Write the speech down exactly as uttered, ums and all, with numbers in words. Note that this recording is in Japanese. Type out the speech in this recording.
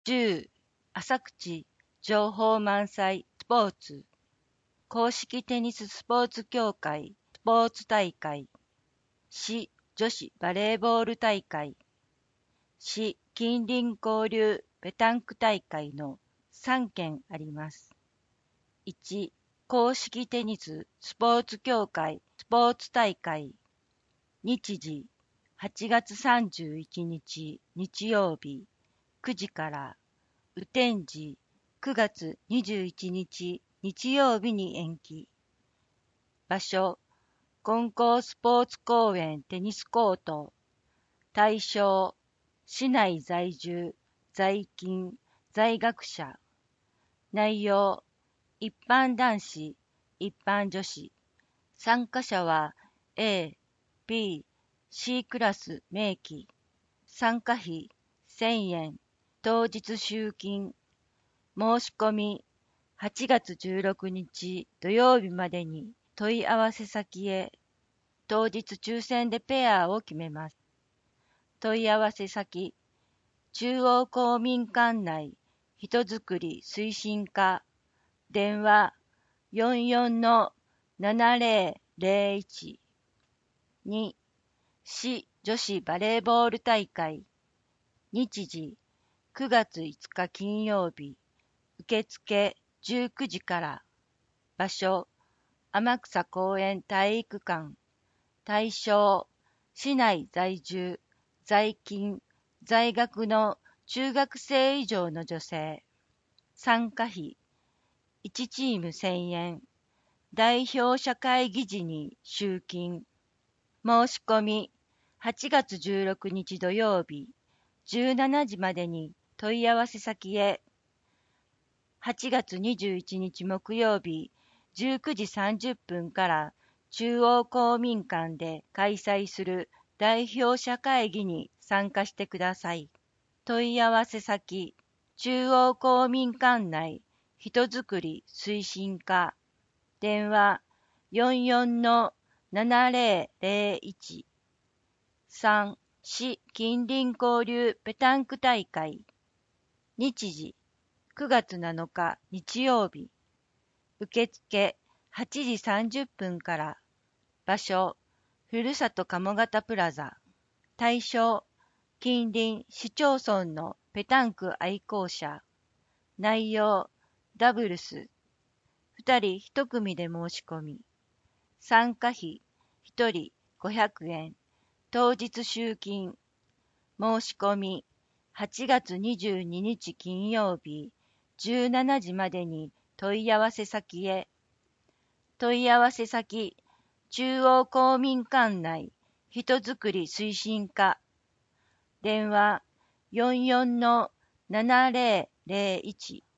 じゅう浅口情報満載スポーツ公式テニススポーツ協会スポーツ大会市女子バレーボール大会市近隣交流ペタンク大会のさんけんあります。いち公式テニススポーツ協会スポーツ大会日時はちがつさんじゅういちにち日曜日くじから雨天時くがつにじゅういちにち日曜日に延期。場所金光スポーツ公園テニスコート。対象市内在住在勤在学者。内容一般男子一般女子。参加者は A、B、C クラス明記。参加費せんえん。当日集金。申し込みはちがつじゅうろくにち土曜日までに問い合わせ先へ。当日抽選でペアを決めます。問い合わせ先中央公民館内人づくり推進課。電話 よんよんのななぜろぜろいち。に市女子バレーボール大会日時くがついつか金曜日受付じゅうくじから場所天草公園体育館。対象市内在住在勤在学の中学生以上の女性。参加費いちチームせんえん。代表者会議時に集金。申し込みはちがつじゅうろくにち土曜日じゅうしちじまでに問い合わせ先へ。はちがつにじゅういちにち木曜日じゅうくじさんじゅっぷんから中央公民館で開催する代表者会議に参加してください。問い合わせ先中央公民館内人づくり推進課。電話 よんよんのななぜろぜろいち。さん市近隣交流ペタンク大会日時くがつなのか日曜日受付はちじさんじゅっぷんから場所ふるさと鴨方プラザ。対象近隣市町村のペタンク愛好者。内容ダブルスふたりいち組で申し込み。参加費ひとりごひゃくえん。当日集金。申し込みはちがつにじゅうににち金曜日じゅうしちじまでに問い合わせ先へ。問い合わせ先中央公民館内人づくり推進課。電話 よんよんのななぜろぜろいち。